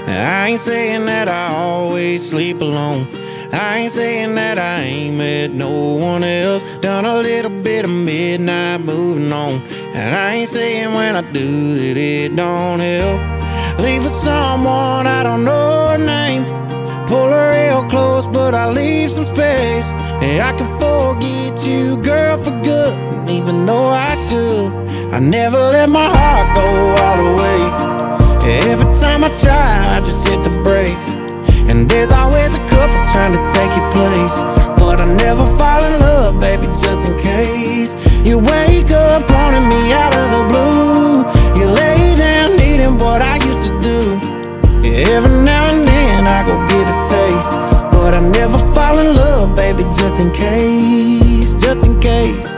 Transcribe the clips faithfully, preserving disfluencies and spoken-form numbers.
I ain't saying that I always sleep alone. I ain't saying that I ain't met no one else. Done a little bit of midnight moving on. And I ain't saying when I do that it don't help. Leave for someone I don't know her name. Pull her real close, but I leave some space. And I can forget you, girl, for good. And even though I should, I never let my heart go all the way. Every time I try, I just hit the brakes. And there's always a couple trying to take your place. But I never fall in love, baby, just in case. You wake up wanting me out of the blue. You lay down needing what I used to do. Yeah, every now and then I go get a taste. But I never fall in love, baby, just in case. Just in case.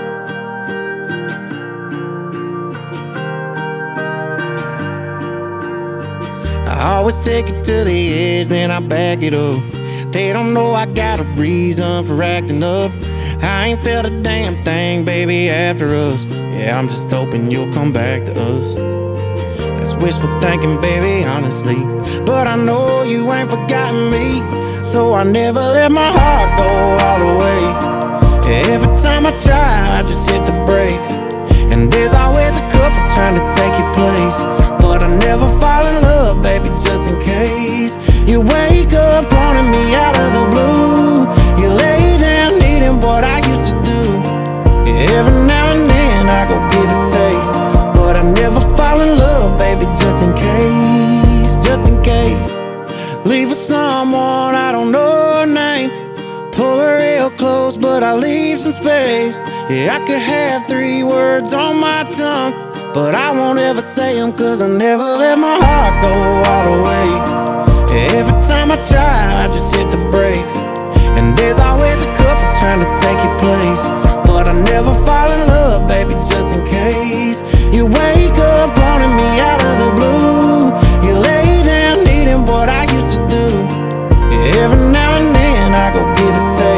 I always take it to the edge, then I back it up. They don't know I got a reason for acting up. I ain't felt a damn thing, baby, after us. Yeah, I'm just hoping you'll come back to us. That's wishful thinking, baby, honestly. But I know you ain't forgotten me, so I never let my heart go all the way. Every time I try, I just hit the brakes. And there's always a couple trying to take your place. But I never fall in love, baby, just in case. You wake up wanting me out of the blue. You lay down needing what I used to do. Yeah, every now and then I go get a taste. But I never fall in love, baby, just in case. Just in case. Leave for someone I don't know her name. Pull her real close, but I leave some space. Yeah, I could have three words on my tongue, but I won't ever say them, cause I never let my heart go all the way. Every time I try, I just hit the brakes. And there's always a couple trying to take your place. But I never fall in love, baby, just in case. You wake up wanting me out of the blue. You lay down needing what I used to do. Yeah, every now and then I go get a taste.